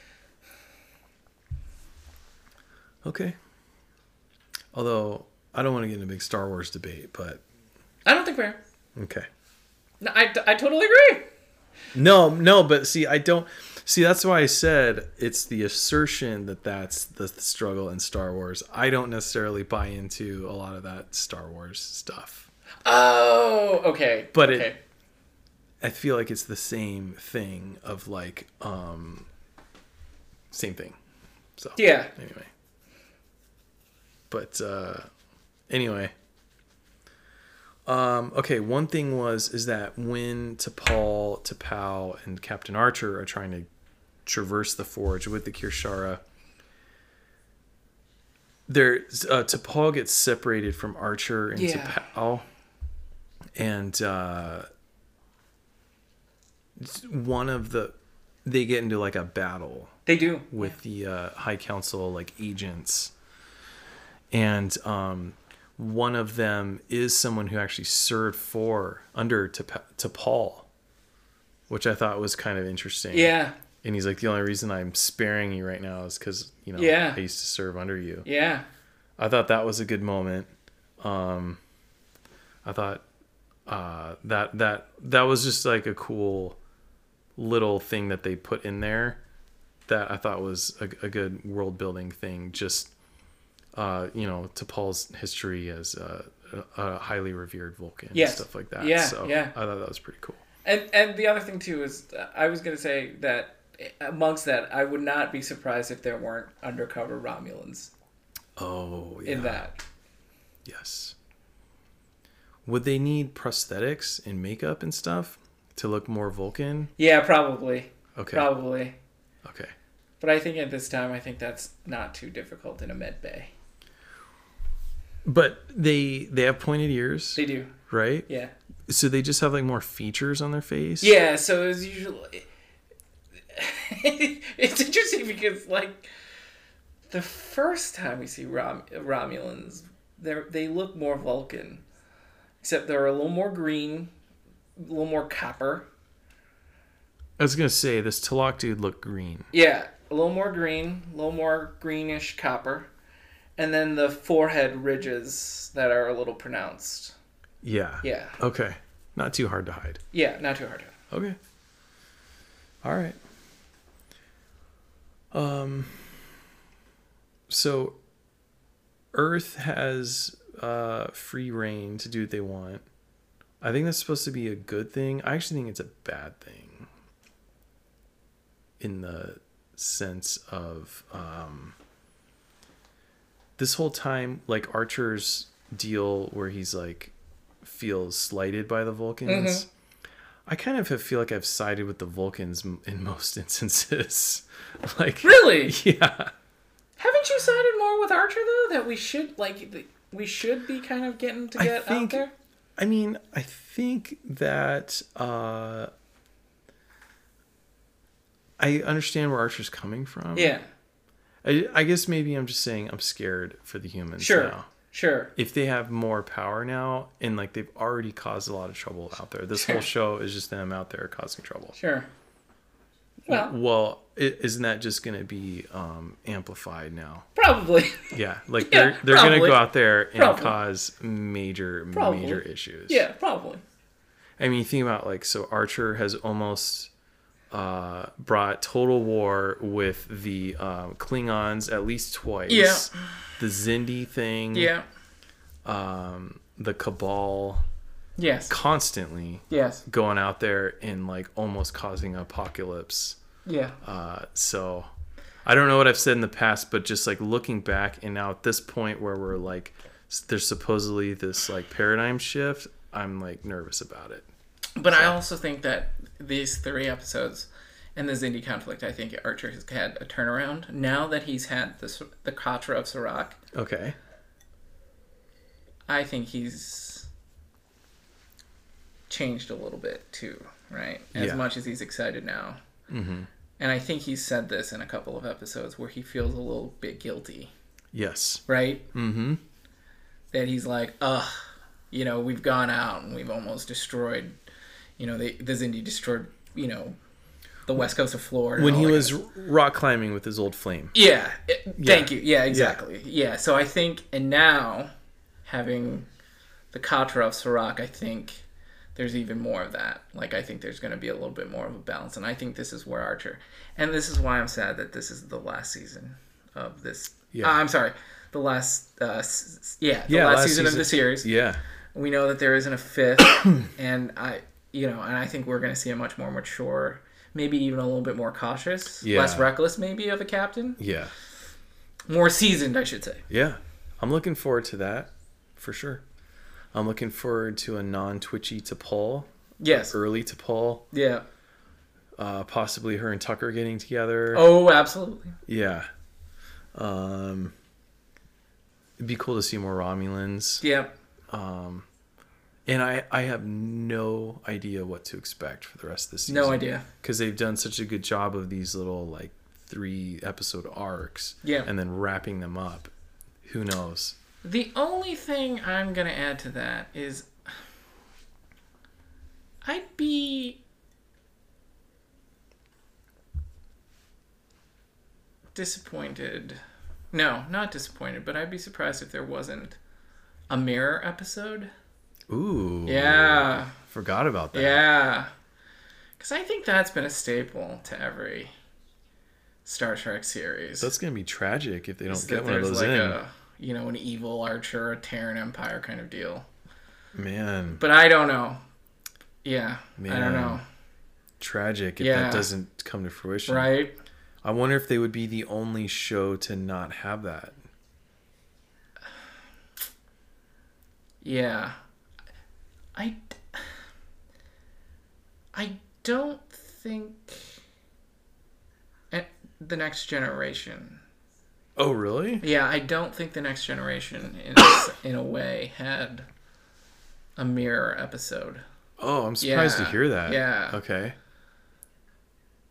Okay. Although I don't want to get in a big Star Wars debate, but I don't think we're okay. no, I, I totally agree No, no, but see, I don't see. That's why I said it's the assertion that that's the struggle in Star Wars. I don't necessarily buy into a lot of that Star Wars stuff. oh okay But okay. it, I feel like it's the same thing of like, um, same thing. So yeah anyway, but uh, anyway. Um, okay, one thing was is that when T'Pol, T'Pau, and Captain Archer are trying to traverse the forge with the Kirshara, there uh, T'Pol gets separated from Archer and Yeah. T'Pau, and uh, one of the they get into like a battle they do with the uh, High Council like agents, and um. One of them is someone who actually served for under T'Pol, which I thought was kind of interesting. yeah And he's like, the only reason I'm sparing you right now is because, you know, Yeah. I used to serve under you. yeah I thought that was a good moment. Um, I thought uh, that that that was just like a cool little thing that they put in there that I thought was a, a good world building thing. Just Uh, you know, T'Pol's history as a, a, a highly revered Vulcan Yes. and stuff like that. Yeah, so yeah. I thought that was pretty cool. and and the other thing too is uh, I was gonna say that amongst that I would not be surprised if there weren't undercover Romulans Oh, yeah. in that. Yes. Would they need prosthetics and makeup and stuff to look more Vulcan? Yeah, probably. Okay. Probably. Okay. But I think at this time, I think that's not too difficult in a med bay. But they they have pointed ears, They do. right? Yeah. So they just have like more features on their face? Yeah, so it's usually... it's interesting because, like, the first time we see Rom- Romulans, they they look more Vulcan, except they're a little more green, a little more copper. I was gonna say this Talok dude looked green. Yeah, a little more green, a little more greenish copper, and then the forehead ridges that are a little pronounced. Yeah. Yeah. Okay. Not too hard to hide. Yeah, not too hard to. Okay. All right. Um. So, Earth has uh, free reign to do what they want. I think that's supposed to be a good thing. I actually think it's a bad thing. In the sense of um, this whole time, like Archer's deal where he's like feels slighted by the Vulcans. Mm-hmm. I kind of feel like I've sided with the Vulcans in most instances. Like, really? Yeah. Haven't you sided more with Archer though? That we should like we should be kind of getting to get think, out there. I mean, I think that uh, I understand where Archer's coming from. Yeah. I, I guess maybe I'm just saying I'm scared for the humans sure. now. Sure. If they have more power now, and like they've already caused a lot of trouble out there. This sure. whole show is just them out there causing trouble. Sure. Well, well, it, isn't that just going to be um, amplified now? Probably. Yeah, like yeah, they're they're going to go out there and probably. cause major probably. major issues. Yeah, probably. I mean, think about like so Archer has almost uh, brought total war with the um, Klingons at least twice. Yeah. The Xindi thing. Yeah. Um, the Cabal. Yes. Constantly. Yes. Going out there and like almost causing apocalypse. Yeah. Uh, so I don't know what I've said in the past, but just like looking back and now at this point where we're like, there's supposedly this like paradigm shift, I'm like nervous about it. But so. I also think that these three episodes and the Xindi conflict, I think Archer has had a turnaround. Now that he's had the, the Katra of Serac. Okay. I think he's changed a little bit too, right? As yeah. much as he's excited now. Mm-hmm. And I think he's said this in a couple of episodes where he feels a little bit guilty. Yes. Right? Mm-hmm. That he's like, ugh, you know, we've gone out and we've almost destroyed, you know, the, the Xindi destroyed, you know, the west coast of Florida. When he was rock climbing with his old flame. Yeah. It, yeah. Thank you. Yeah, exactly. Yeah. yeah. So I think, and now having the Katra of Serac, I think there's even more of that. Like, I think there's going to be a little bit more of a balance. And I think this is where Archer... And this is why I'm sad that this is the last season of this... Yeah. Uh, I'm sorry. The last... Uh, s- yeah, the yeah, last, last season, season of the series. Yeah. We know that there isn't a fifth. and I... You know, and I think we're going to see a much more mature... Maybe even a little bit more cautious. Yeah. Less reckless, maybe, of a captain. Yeah. More seasoned, I should say. Yeah. I'm looking forward to that. For sure. I'm looking forward to a non-twitchy T'Pol. Yes. Early T'Pol. Yeah. Uh, possibly her and Tucker getting together. Oh, absolutely. Yeah. Um, it'd be cool to see more Romulans. Yeah. Um, and I, I have no idea what to expect for the rest of the season. No idea. Because they've done such a good job of these little, like, three episode arcs. Yeah. And then wrapping them up. Who knows? The only thing I'm going to add to that is I'd be disappointed. No, not disappointed, but I'd be surprised if there wasn't a mirror episode. Ooh. Yeah. Forgot about that. Yeah. Because I think that's been a staple to every Star Trek series. That's going to be tragic if they don't Is get that one of there's those like in. A, you know, an evil Archer, a Terran Empire kind of deal. Man. But I don't know. Yeah. Man. I don't know. Tragic if Yeah. that doesn't come to fruition. Right? I wonder if they would be the only show to not have that. Yeah. I, I don't think eh, the Next Generation. Oh, really? Yeah, I don't think the Next Generation, in a, in a way, had a mirror episode. Oh, I'm surprised Yeah, to hear that. yeah. Okay.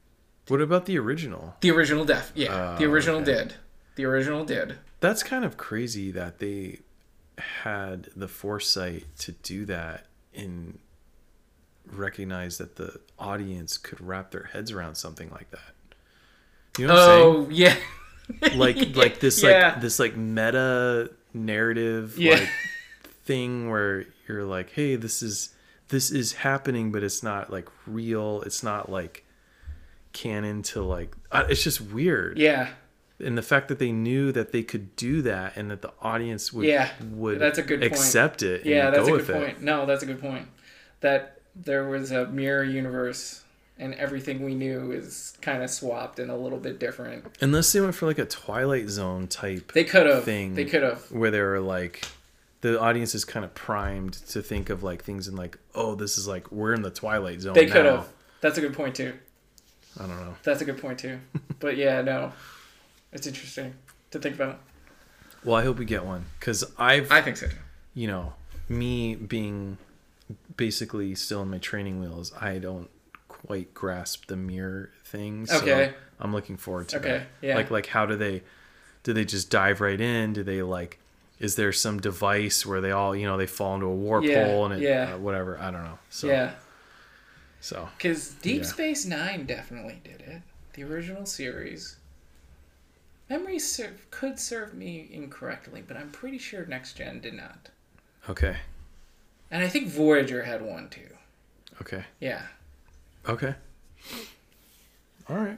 What about the original? The original def, yeah. Uh, the original okay. did. The original did. That's kind of crazy that they had the foresight to do that and recognize that the audience could wrap their heads around something like that. You know what Oh I'm yeah. saying? Like like this Yeah. like this like meta narrative Yeah. like thing where you're like, hey, this is this is happening, but it's not like real. It's not like canon to like. Uh, it's just weird. Yeah. And the fact that they knew that they could do that and that the audience would Yeah, would that's a good point. accept it. And Yeah, that's go a good with point. It. No, that's a good point. That there was a mirror universe and everything we knew is kind of swapped and a little bit different. Unless they went for like a Twilight Zone type They could have. thing. They could have. Where they were like, the audience is kind of primed to think of like things in like, oh, this is like, we're in the Twilight Zone They now. could have. That's a good point too. I don't know. That's a good point too. But yeah, no. It's interesting to think about. Well, I hope we get one. Because I've, I think so too. you know, me being basically still in my training wheels, I don't quite grasp the mirror thing. So Okay. I'm looking forward to Okay, that. yeah. Like, like how do they, do they just dive right in? Do they like, is there some device where they all, you know, they fall into a warp Yeah, hole and it, yeah. uh, whatever. I don't know. So, Yeah. So, Because Deep Yeah. Space Nine definitely did it. The original series. Memory ser- could serve me incorrectly, but I'm pretty sure Next Gen did not. okay. And I think Voyager had one too. Okay. Yeah. Okay. All right.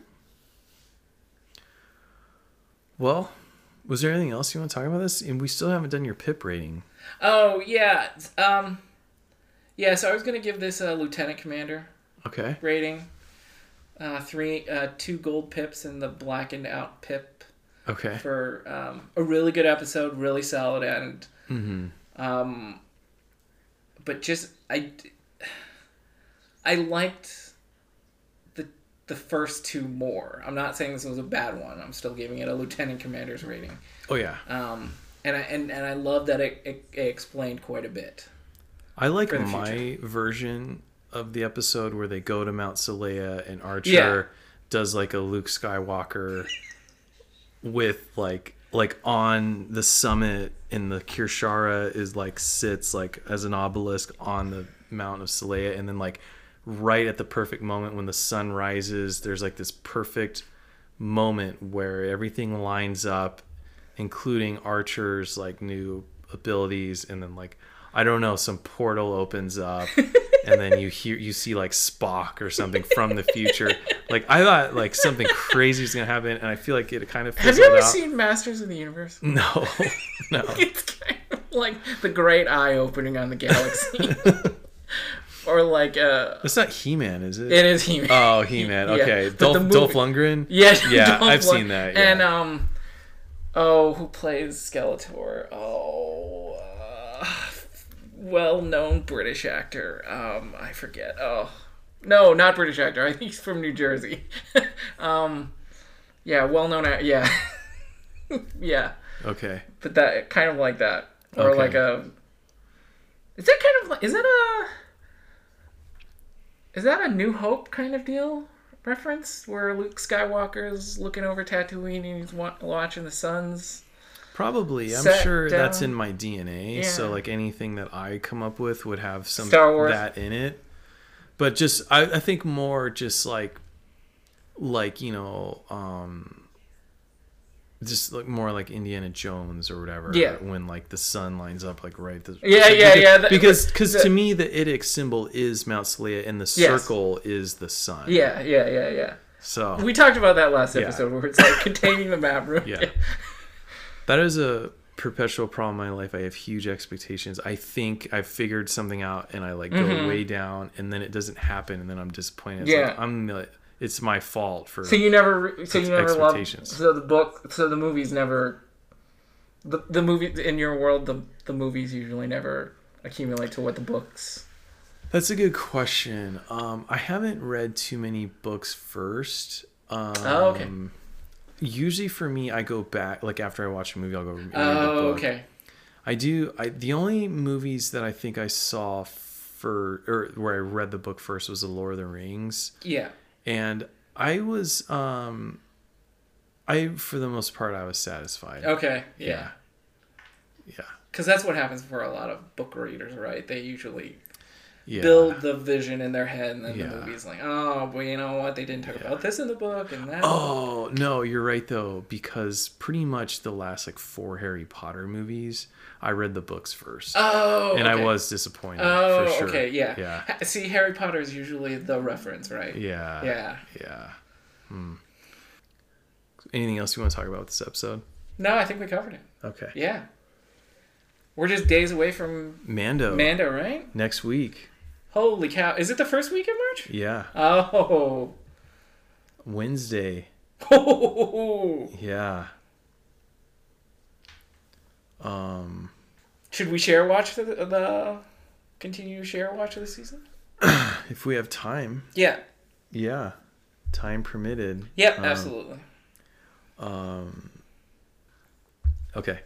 Well, was there anything else you want to talk about this? And we still haven't done your pip rating. Oh yeah. Um. Yeah. So I was gonna give this a Lieutenant Commander Okay. rating. Uh, three, uh, two gold pips and the blackened out pip Okay. for um, a really good episode, really solid end. Mm-hmm. Um, but just I, I liked the the first two more. I'm not saying this was a bad one. I'm still giving it a Lieutenant Commander's rating. Oh yeah. Um, and I and, and I love that it, it, it explained quite a bit. I like for the my version of the episode where they go to Mount Saleya and Archer Yeah. does like a Luke Skywalker with like like on the summit, and the Kirshara is like sits like as an obelisk on the Mount of Saleya, and then like right at the perfect moment when the sun rises, there's like this perfect moment where everything lines up, including Archer's like new abilities, and then like I don't know, some portal opens up and then you hear you see like Spock or something from the future. Like I thought like something crazy was gonna happen, and I feel like it kind of Have fizzled you ever out. seen Masters of the Universe? No, no. It's kind of like the great eye opening on the galaxy. Or like uh It's not He-Man, is it? it is He-Man. Oh, He-Man. Yeah. Okay, But Dolph, the movie- Dolph Lundgren. Yeah, Yeah, Dolph I've Lund- seen that. Yeah. And um oh, who plays Skeletor? Oh, uh, well-known British actor. Um I forget. Oh. No, not British actor. I think he's from New Jersey. um yeah, well-known act- yeah. Yeah. Okay. But that kind of like that. Or Okay. like a Is that kind of like is that a Is that a New Hope kind of deal reference where Luke Skywalker is looking over Tatooine and he's wa- watching the suns? Probably. I'm Set sure that's down. in my D N A. Yeah. So like anything that I come up with would have some Star Wars. that in it. But just I, I think more just like like, you know, um just like more like Indiana Jones or whatever. Yeah. When like the sun lines up like right. The, Yeah, yeah, because, yeah, the- Because because the- to me the Idic symbol is Mount Saleya and the Yes. circle is the sun. Yeah, yeah, yeah, yeah. So We talked about that last Yeah. episode where it's like containing the map room. yeah. That is a perpetual problem in my life. I have huge expectations. I think I've figured something out and I like go Mhm. way down and then it doesn't happen and then I'm disappointed. It's Yeah. like, I'm like, it's my fault for So you never, so you never loved. Expectations. So the book, so the movies never. The the movie in your world, the the movies usually never accumulate to what the books. That's a good question. Um, I haven't read too many books first. Um, Oh, okay. Usually for me, I go back, like after I watch a movie, I'll go read the Oh, book. okay. I do. I the only movies that I think I saw for or where I read the book first was The Lord of the Rings. Yeah. And I was um I for the most part I was satisfied. Okay. Yeah. Yeah. Because that's what happens for a lot of book readers, right? They usually Yeah. build the vision in their head, and then Yeah. the movie's like, oh, well, you know what? They didn't talk Yeah. about this in the book and that. Oh, no, you're right though, because pretty much the last like four Harry Potter movies, I read the books first. Oh, and I okay. was disappointed. Oh, for sure. okay, yeah. Yeah. Ha- See, Harry Potter is usually the reference, right? Yeah. Yeah. Yeah. Hmm. Anything else you want to talk about with this episode? No, I think we covered it. Okay. Yeah. We're just days away from Mando. Mando, right? Next week. Holy cow. Is it the first week of March? Yeah. Oh. Wednesday. Oh. Yeah. Um. Should we share watch the, the continue to share watch of the season? If we have time. Yeah. Yeah. Time permitted. Yep, Um, absolutely. Um. Okay.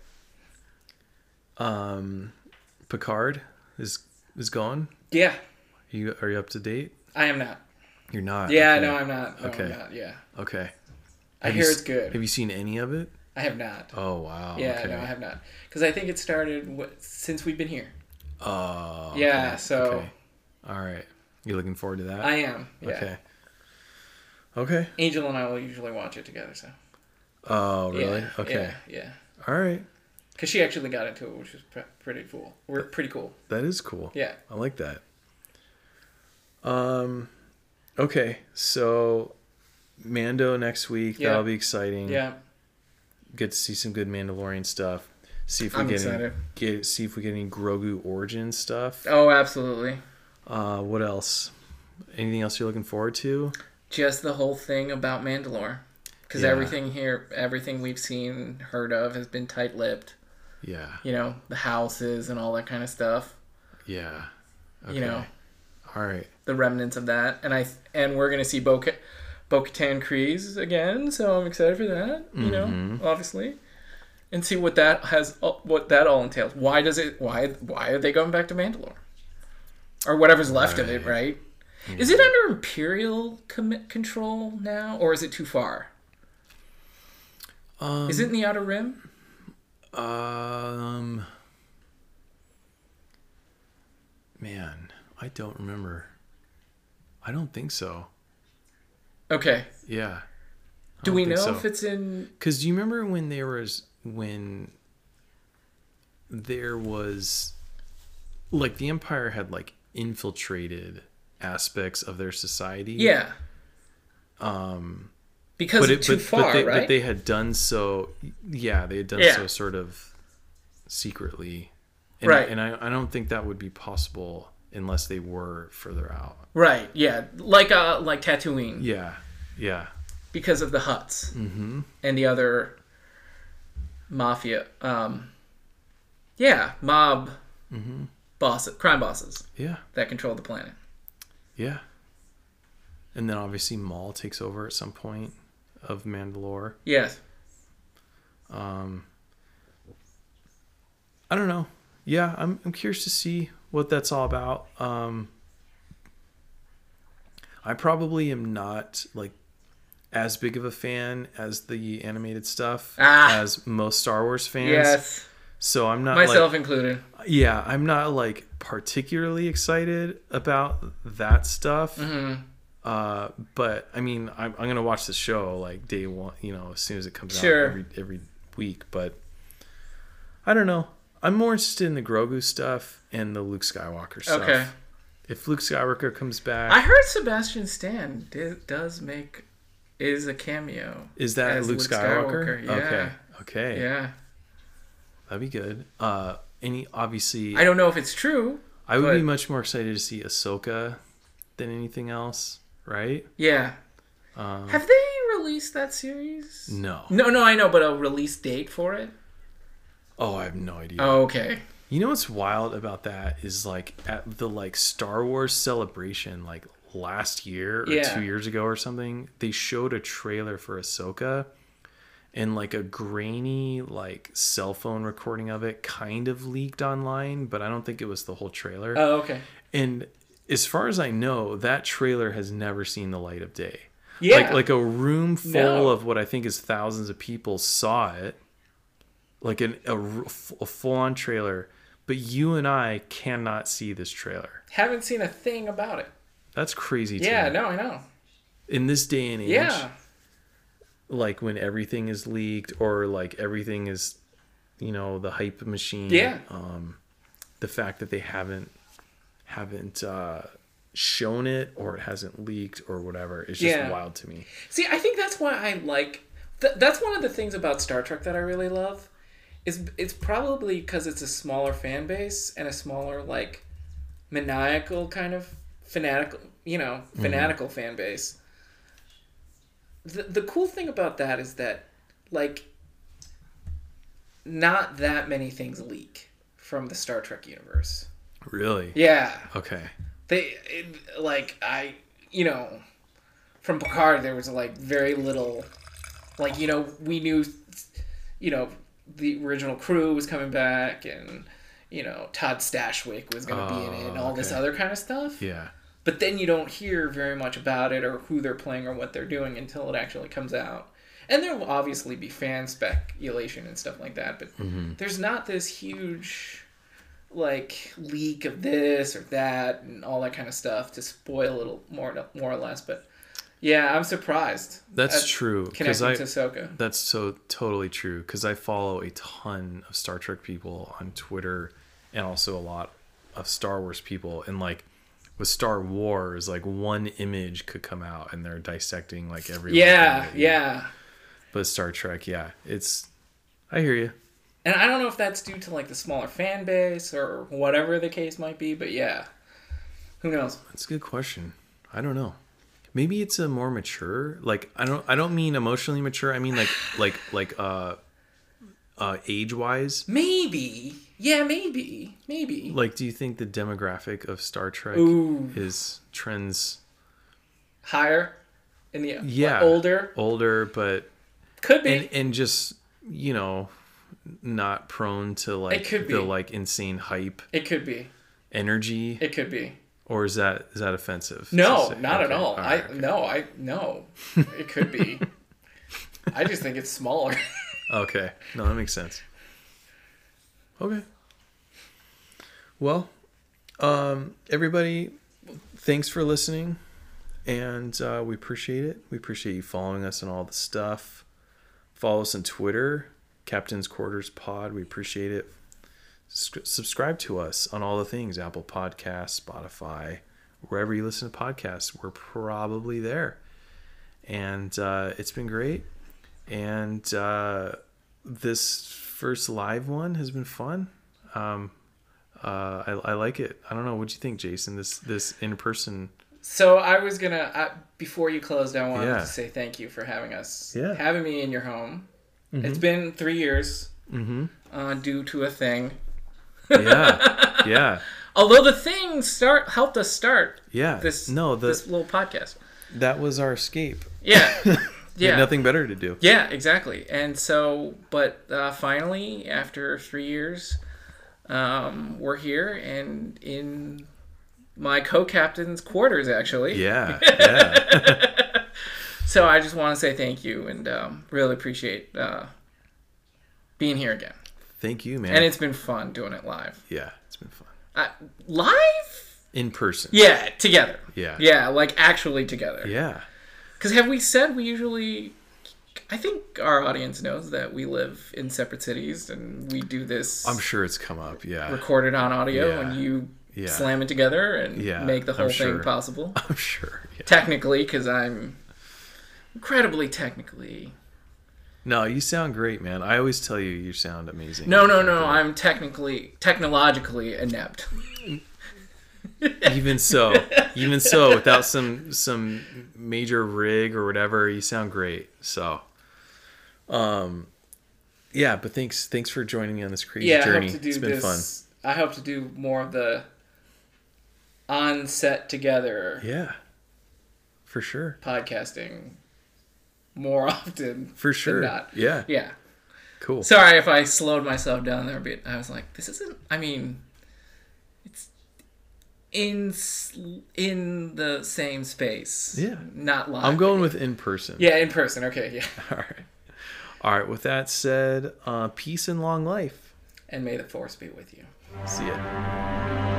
Um, Picard is is gone. Yeah. Are you are you up to date? I am not. You're not. Yeah, okay. no, I'm not. No, Okay. I'm not. Yeah. Okay. I Have hear you it's s- good. Have you seen any of it? I have not. Oh wow. Yeah, okay. no, I have not. Because I think it started w- since we've been here. Oh. Yeah, okay, so- okay. All right. You looking forward to that? I am. Yeah. Okay. Okay. Angel and I will usually watch it together. So. Oh really? Yeah, Okay. Yeah. yeah. All right. Because she actually got into it, which was pre- pretty cool. We're pretty cool. That is cool. Yeah. I like that. Um. Okay. So, Mando next week. Yeah. That'll be exciting. Yeah. Get to see some good Mandalorian stuff. See if we I'm get any, excited. get see if we get any Grogu origin stuff. Oh, absolutely. Uh, what else? Anything else you're looking forward to? Just the whole thing about Mandalore. Because Yeah. everything here, everything we've seen, heard of, has been tight-lipped. Yeah. You know, the houses and all that kind of stuff. Yeah. Okay. You know, All right. the remnants of that. And I and we're going to see Bo- Bo-Katan Kryze again, so I'm excited for that, you Mhm. know, obviously. And see what that has what that all entails. Why does it why why are they going back to Mandalore? Or whatever's left of it, Right. right? Is it under Imperial com- control now, or is it too far? Um, Is it in the Outer Rim? Um. Man, I don't remember. I don't think so. Okay. Yeah. I Do don't we think know so. if it's in? Because do you remember when there was when there was like the Empire had like infiltrated aspects of their society? Yeah. Um, Because but it's it, too but, far, but they, right? but they had done so. Yeah, they had done Yeah. so sort of secretly, and, Right. And I, I don't think that would be possible unless they were further out. Right. Yeah. Like uh like Tatooine, Yeah, yeah. because of the Hutts Mm-hmm. and the other mafia. Um. Yeah, mob Mm-hmm. bosses, crime bosses Yeah, that control the planet. yeah. And then obviously Maul takes over at some point of Mandalore. Yes. Um, I don't know. Yeah, I'm I'm curious to see what that's all about. Um, I probably am not like as big of a fan as the animated stuff Ah. as most Star Wars fans. Yes. So I'm not Myself like, included. yeah, I'm not like particularly excited about that stuff. Mm-hmm. Uh, but I mean, I'm, I'm gonna watch the show like day one, you know, as soon as it comes Sure. out every every week. But I don't know. I'm more interested in the Grogu stuff and the Luke Skywalker stuff. Okay. If Luke Skywalker comes back, I heard Sebastian Stan di- does make is a cameo. is that as Luke, Luke Skywalker? Skywalker, yeah. Okay. Okay. Yeah. That'd be good. Uh, any obviously, I don't know if it's true. I would but- be much more excited to see Ahsoka than anything else, right? Yeah. Um, Have they released that series? no. No, no, I know, but a release date for it? Oh, I have no idea. Oh, okay. You know what's wild about that is like at the like Star Wars celebration like last year or Yeah. two years ago or something, they showed a trailer for Ahsoka and like a grainy like cell phone recording of it kind of leaked online, but I don't think it was the whole trailer. Oh, okay. And as far as I know, that trailer has never seen the light of day. Yeah. Like like a room full No. of what I think is thousands of people saw it. Like an, a, a full-on trailer, but you and I cannot see this trailer. Haven't seen a thing about it. That's crazy to Yeah, me. no, I know. In this day and age, Yeah. like when everything is leaked or like everything is, you know, the hype machine. Yeah. Um, the fact that they haven't haven't uh, shown it or it hasn't leaked or whatever is just Yeah. wild to me. See, I think that's why I like... Th- that's one of the things about Star Trek that I really love. Is it's probably because it's a smaller fan base and a smaller, like, maniacal kind of fanatical, you know, fanatical mm-hmm. fan base. The, the cool thing about that is that, like, not that many things leak from the Star Trek universe. Really? Yeah. Okay. They, it, like, I, you know, from Picard, there was, like, very little, like, you know, we knew, you know, the original crew was coming back and, you know, Todd Stashwick was going to oh, be in it and all okay. this other kind of stuff. Yeah. But then you don't hear very much about it or who they're playing or what they're doing until it actually comes out. And there will obviously be fan speculation and stuff like that, but mm-hmm. there's not this huge, like, leak of this or that and all that kind of stuff to spoil a little more, more or less. But yeah, I'm surprised. That's true. Connecting I, to Ahsoka. That's so totally true. Because I follow a ton of Star Trek people on Twitter and also a lot of Star Wars people. And like with Star Wars, like one image could come out and they're dissecting like every. Yeah, yeah. But Star Trek, yeah, it's. I hear you. And I don't know if that's due to like the smaller fan base or whatever the case might be, but yeah, who knows? That's a good question. I don't know. Maybe it's a more mature, like I don't I don't mean emotionally mature. I mean like like like uh uh age wise. Maybe. Yeah, maybe. Maybe. Like do you think the demographic of Star Trek Ooh. is trends higher in the yeah, like, older? Older, but could be. And, and just, you know, not prone to like it could be. the like insane hype. It could be. Energy. It could be. Or is that is that offensive? No, not okay. at all. all right, I okay. no, I no. It could be. I just think it's smaller. Okay. No, that makes sense. Okay. Well, um, everybody, thanks for listening, and uh, we appreciate it. We appreciate you following us on all the stuff. Follow us on Twitter, Captain's Quarters Pod. We appreciate it. Subscribe to us on all the things, Apple Podcasts, Spotify, wherever you listen to podcasts. We're probably there. And uh, it's been great. And uh, this first live one has been fun. Um, uh, I, I like it. I don't know. What'd you think, Jason? This this in-person... So I was going to, before you closed, I wanted yeah. to say thank you for having us, yeah. having me in your home. Mm-hmm. It's been three years mm-hmm. uh, due to a thing. yeah, yeah. Although the thing start helped us start. Yeah. This no, the, this little podcast. That was our escape. Yeah. Yeah. Nothing better to do. Yeah, exactly. And so, but uh, finally, after three years, um, we're here and in my co-captain's quarters, actually. Yeah. Yeah. So I just want to say thank you and um, really appreciate uh, being here again. Thank you, man. And it's been fun doing it live. Yeah, it's been fun. Uh, live? In person. Yeah, together. Yeah. Yeah, like actually together. Yeah. Because have we said we usually... I think our audience knows that we live in separate cities and we do this... I'm sure it's come up, yeah. Recorded on audio yeah. and you yeah. slam it together and yeah, make the whole I'm thing sure. possible. I'm sure. Yeah. Technically, because I'm incredibly technically... No, you sound great, man. I always tell you you sound amazing. No, no, no. I'm technically, technologically inept. Even so, even so, without some some major rig or whatever, you sound great. So, um, yeah. But thanks, thanks for joining me on this crazy yeah, journey. I hope to do it's been this, fun. I hope to do more of the on set together. Yeah, for sure. Podcasting more often. For sure. Than not. Yeah. Yeah. Cool. Sorry if I slowed myself down there a bit. I was like, this isn't. I mean, it's in in the same space. Yeah. Not live. I'm going with in person. Yeah, in person. Okay, yeah. All right. All right. With that said, uh, peace and long life. And may the force be with you. See ya.